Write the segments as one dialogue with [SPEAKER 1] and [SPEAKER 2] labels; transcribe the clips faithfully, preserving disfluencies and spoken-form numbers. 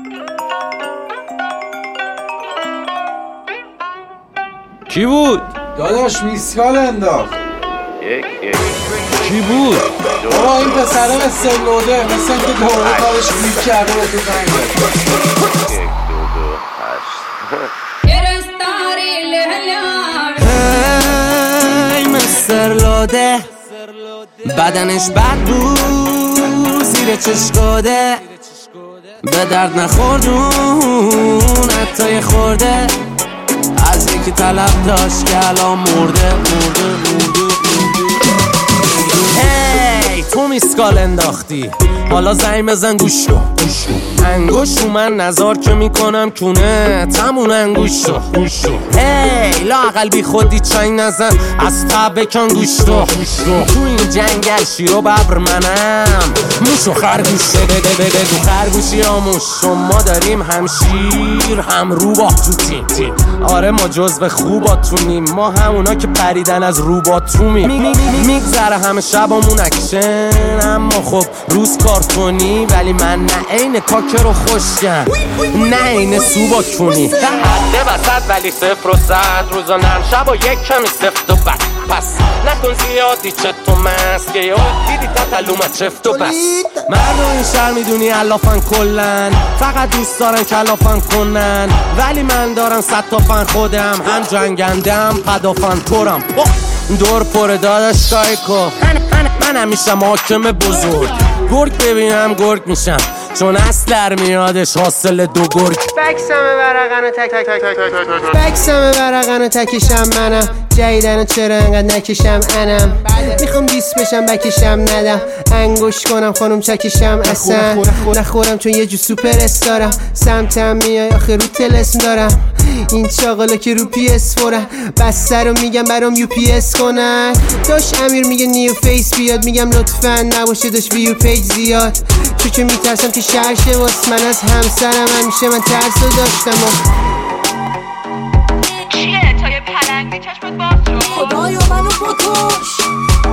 [SPEAKER 1] کی بود؟
[SPEAKER 2] داداش میسکال انداخت.
[SPEAKER 3] یک یک
[SPEAKER 1] کی بود؟
[SPEAKER 2] آقا این پسره مثل لوده، مثل اینکه دوره کارش کلیک کرده به تو زنگ زد.
[SPEAKER 3] یک دو دو هشت.
[SPEAKER 4] هی مستر لوده، بدنش بد بود زیر چشکاده، به درد نخوردون حتی یه خورده، از یکی طلب داشت که الان مرده مرده مرده. هی تو میسکال انداختی، حالا زنگ بزن گوش رو انگوش رو من نظار که میکنم کونه تمون انگوش رو هی لااقل بی خودی چنگ نزن، از تب بکن گوش رو تو این جنگل شیر و ببر منم موش و خرگوش بگو خرگوشی آموش، شما داریم هم شیر هم روباتو تیم. آره ما جزو خوباتونیم، ما همونا که پریدن از روباتومیم. میگذره همه شبامون اکشن، اما خب روز کار کنی، ولی من نه عین کاکر و خوشگم نه عین سوبا کنی. حده وسط ولی صفر و صد، روزا نرم شب و یک کمی سفت و بد. پس نکن زیادی چه تو مست که یا دیدی تطلومت چفت و بس. مردم این شهر میدونی علافن کلن، فقط دوست دارن کلافن کنن، ولی من دارم صد تا فن خودم، هم جنگندم پدافن تورم دور پر داداش کایکو. من, من, من همیشه محاکم بزرگ، گرگ ببینم گرگ میشم، چون اصل میادش حاصل دو گرگ.
[SPEAKER 5] بکسمه ورقن و تک تک تک تک تک بکسمه ورقن و تکشم منم، جایدن چرا انقدر نکشم انم، میخوام دیس بشم بکشم ندم، انگوش کنم خانم چکشم اصلا نخورم چون یه جو سوپر استارم، سمتم میای آخه رو تلسم دارم، این چاقالا که رو پی اس فورم، بسته رو میگم برام یو پی اس کنن. داش امیر میگه نیو فیس بیاد، میگم لطفا نباشه داش ویو پیج زیاد، چون که میترسم که شرشه واس من از همسرم، همیشه من ترس رو داشتم.
[SPEAKER 6] چیه تا یه پلنگی چشمت باز شد؟
[SPEAKER 4] خدایا منو بکش.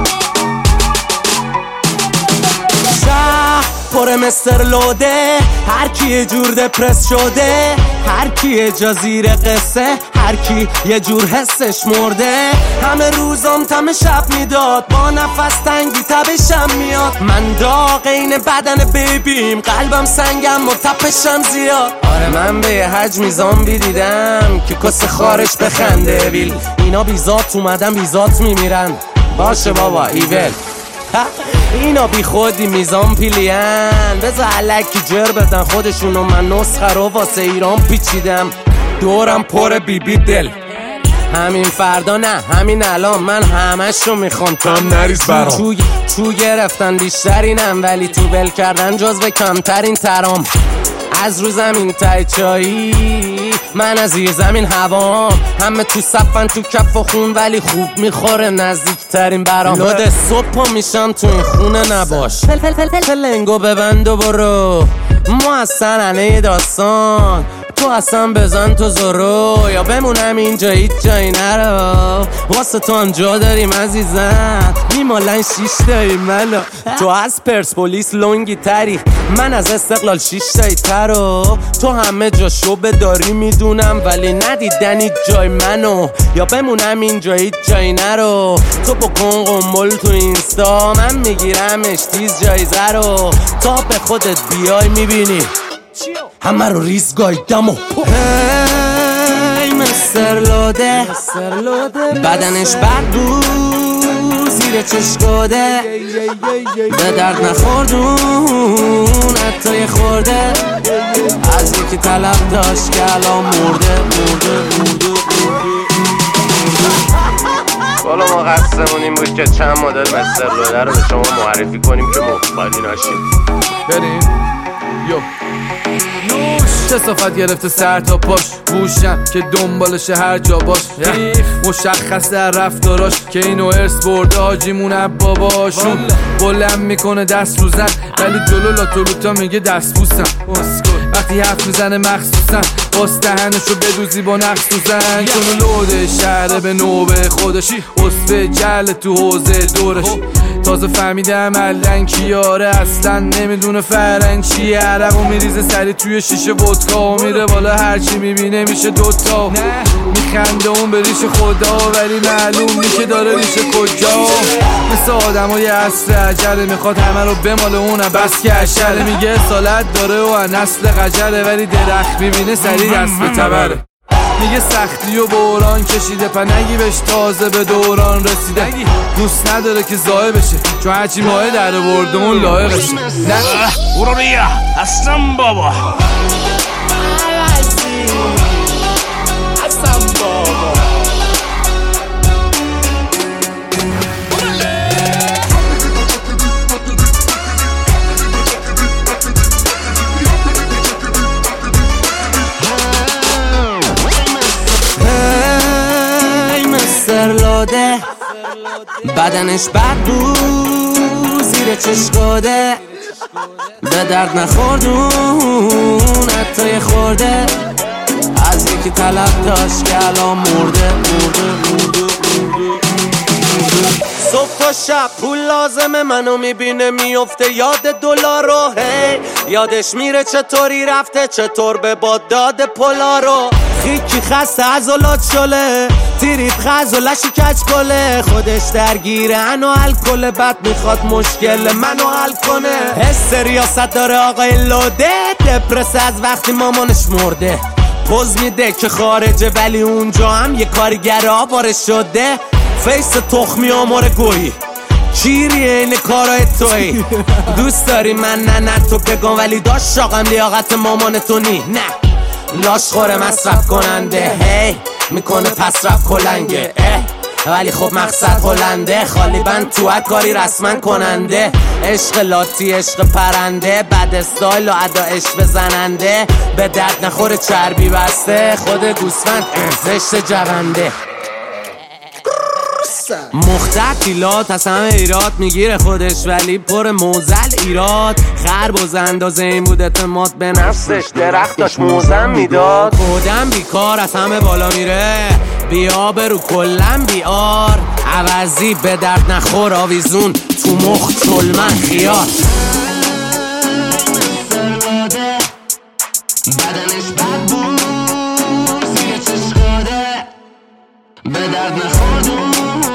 [SPEAKER 4] شهر پر مستر لوده، هر کی یه جور دپرس شده، هر کی یه جا زیر قصه، هر کی یه جور حسش مرده. همه روزام تم شب میداد، با نفس تنگی تبشم میاد، من داغ این بدن بیبیم، قلبم سنگم و تپشم زیاد. آره من به یه حجمی زامبی دیدم که کس خارج بخنده ویل، اینا بیزات اومدن بیزات میمیرن. باشه بابا ایول اینا بی خودی میزان پیلین، بذار علکی جر بدن خودشونو، من نسخه رو واسه ایران پیچیدم، دورم پر بی بی دل. همین فردا نه همین الان من همشو میخوام، کم نریز برام. چو, چو گرفتن بیشترینم، ولی تو بل کردن جزو کمترین ترام. از رو زمین تای چایی، من از زیر زمین هوام، همه تو صفن تو کف و خون، ولی خوب میخوره نزدیکترین برام. لوده صبح پا میشم تو این خونه نباش، فل فل فل فل فلنگو ببند و برو، ما از سننه داستان، تو اصلا بزن تو زورو، یا بمونم اینجا هیچ جایی نرو، واسه تو هم جا داریم عزیزم، میمالن شیش داریم منو، تو از پرسپولیس لونگی تری، من از استقلال شیش تایی ترو، تو همه جا شبه داری میدونم، ولی ندیدنی جای منو، یا بمونم اینجا هیچ جایی نرو، تو بکن قنبل تو اینستا، من میگیرمش تیز جایزه رو، تا به خودت بیای میبینی همه رو ریز گایدم و هی مستر لوده، بدنش بد بود زیر چشکاده، به درد نخوردون حتی یه خورده، از یکی طلب داشت که الان مرده مرده مرده.
[SPEAKER 3] والا ما قصدمون این بود که چند مدل مستر لوده رو به شما معرفی کنیم که مخبالی ناشید.
[SPEAKER 7] بریم یو چه صفت گرفته سر تا پاش، گوشم که دنبالشه هر جا باش، مشخص در رفتاراش که اینو ارث برده حاجیمون باباشون، بلند میکنه دست رو زن ولی جلو لاتولوتا میگه دست بوسم، وقتی حرف میزنه مخصوصا باز دهنشو بدوزی با نقص تو زن، چون لوده شهره به نوبه خودش، اصفه جل تو حوزه دورش، تازه فهمیدم الان کیاره اصلا نمیدونه فرنگ چیه. عرقو میریزه سری توی شیشه ودکا و میره بالا هرچی میبینه میشه دوتا. میخنده اون به ریش خدا ولی معلوم نی که داره ریش کجا. مثل آدم های عصر عجله میخواد همه رو بماله اونم بس که عشله. میگه اصالت داره و نسل قجله ولی درخت میبینه سری دست به تبره. میگه سختی و بوران کشیده پنگی بهش تازه به دوران رسیده. دوست نداره که زایه بشه چون هرچی ماه در برده اون لایقشه. نه
[SPEAKER 1] برو بیا هستم بابا هستم بابا.
[SPEAKER 4] لاده بدنش بد بود زیر چشکاده به درد نخوردون حتی خورده از یکی طلب داشت که الان مرده مرده مرده مرده. صبح تا شب پول لازمه منو میبینه میفته یاد دلار رو. هی یادش میره چطوری رفته چطور به باد داده پولا رو. خیکی خسته عضلات شله تیریب خزولشی کچ کله. خودش درگیره انو الکل بد میخواد مشکل منو حل کنه. حس ریاست داره آقای لوده دپرس از وقتی مامانش مرده. پوز میده که خارجه ولی اونجا هم یه کارگر آواره شده. فیس تخمی آمار گویی چیری این کارای توی. دوست داری من نه نه تو بگم ولی داشت شاقم لیاقت مامان تو نی. نه لاش خوره مصرف کننده هی میکنه پس رفت کلنگه اه. ولی خب مقصد هلنده خالی بند تو کاری رسما کننده. عشق لاتی عشق پرنده بد استایل و ادا عشق بزننده. به درد نخوره چربی بسته خود گوسفند زشت جونده. مختلفیلات از همه ایراد میگیره خودش ولی پر موزل ایراد. خربز اندازه این بود اعتماد به نفسش درخت داشت موزم میداد. خودم بیکار از همه بالا میره بیا برو کلم بیار. عوضی به درد نخور آویزون تو مخ چلمن خیار. بدنش بد بود زیر چشکاده به درد نخوردون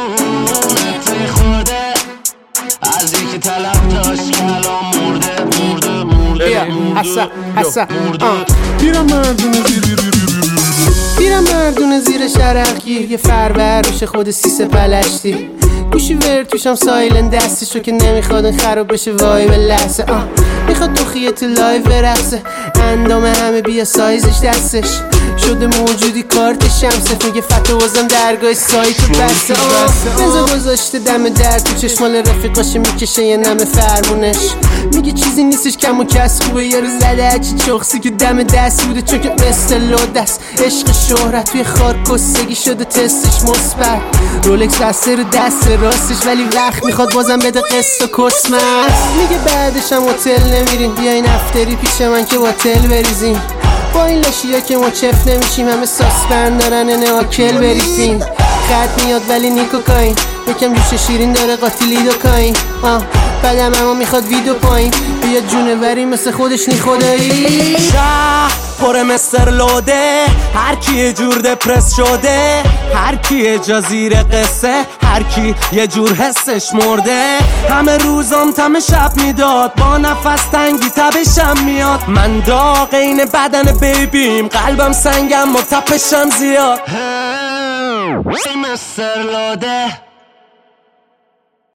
[SPEAKER 4] از یکی طلب داشت که الان مرده مرده مرده
[SPEAKER 5] حسا حسا بیرم مردونه زیر بیرم مردونه زیر شرق گیر. یه فربر روش خود سیسه پلشتی گوشی ور توشم سایلن دستشو که نمیخواد خراب بشه وای به لحظه. آه میخواد تو خیه تو لایو برقصه اندام همه بیا سایزش دستش شده موجودی کارت شمسه. میگه فتو بازم درگاه سایتو بسته. بنزا گذاشته دم در تو چشمال رفیقاشه میکشه یه نم فرمونش. میگه چیزی نیستش کم و کس خوبه یارو زده هرچی چخصی که دم دست بوده چون که مثل لودست. عشق شهرت توی خار کستگی شده تستش مثبت. رولکس بسته رو دست راستش ولی وقت میخواد بازم بده قسط و کسمت. میگه بعدش هم هتل نمیریم بیاین افتری پیش من که هتل بریزیم. با این لاشیا که ما چف نمیشیم همه ساسپن دارن نواکل بریزیم. خط میاد ولی نیکوکاین یکم جوش شیرین داره قاتیلی دوکاین. آه بعدم اما میخواد ویدو پایین بیا جونوری مثل خودش نی خدایی.
[SPEAKER 4] شهر پر مستر لوده هر کی یه جور دپرس شده. هر کی یه جا زیر قصه هر کی یه جور حسش مرده. همه روزام تم شب میداد با نفس تنگی تبشم میاد. من داغ این بدن بیبیم قلبم سنگم و تپشم زیاد.
[SPEAKER 8] مستر لوده